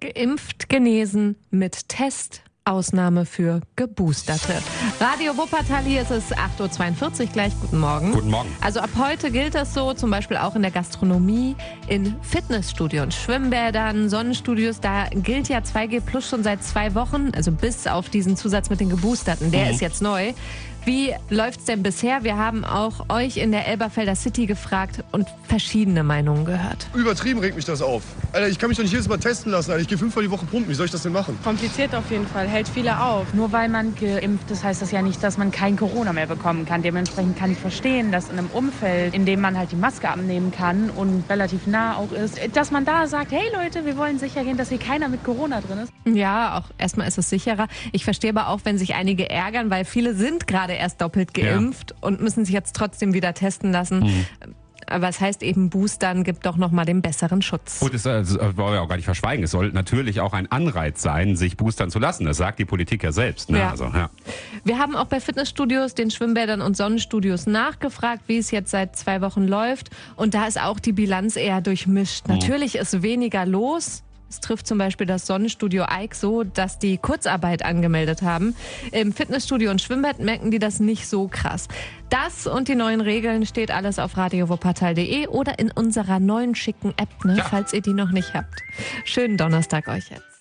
Geimpft, genesen mit Test. Ausnahme für Geboosterte. Radio Wuppertal, hier ist es 8.42 Uhr gleich. Guten Morgen. Guten Morgen. Also ab heute gilt das so, zum Beispiel auch in der Gastronomie, in Fitnessstudios, Schwimmbädern, Sonnenstudios. Da gilt ja 2G Plus schon seit 2 Wochen, also bis auf diesen Zusatz mit den Geboosterten. Der ist jetzt neu. Wie läuft's denn bisher? Wir haben auch euch in der Elberfelder City gefragt und verschiedene Meinungen gehört. Übertrieben regt mich das auf. Alter, ich kann mich doch nicht jedes Mal testen lassen. Alter. Ich gehe 5-mal die Woche pumpen. Wie soll ich das denn machen? Kompliziert auf jeden Fall, hält viele auf. Nur weil man geimpft ist, heißt das ja nicht, dass man kein Corona mehr bekommen kann. Dementsprechend kann ich verstehen, dass in einem Umfeld, in dem man halt die Maske abnehmen kann und relativ nah auch ist, dass man da sagt, hey Leute, wir wollen sicher gehen, dass hier keiner mit Corona drin ist. Ja, auch erstmal ist es sicherer. Ich verstehe aber auch, wenn sich einige ärgern, weil viele sind gerade erst doppelt geimpft und müssen sich jetzt trotzdem wieder testen lassen. Aber es heißt eben, Boostern gibt doch nochmal den besseren Schutz. Und es wollen wir auch gar nicht verschweigen. Es soll natürlich auch ein Anreiz sein, sich boostern zu lassen. Das sagt die Politik ja selbst. Ne? Ja. Also, ja. Wir haben auch bei Fitnessstudios, den Schwimmbädern und Sonnenstudios nachgefragt, wie es jetzt seit 2 Wochen läuft. Und da ist auch die Bilanz eher durchmischt. Natürlich ist weniger los. Es trifft zum Beispiel das Sonnenstudio Eik so, dass die Kurzarbeit angemeldet haben. Im Fitnessstudio und Schwimmbad merken die das nicht so krass. Das und die neuen Regeln steht alles auf radiowuppertal.de oder in unserer neuen schicken App, falls ihr die noch nicht habt. Schönen Donnerstag euch jetzt.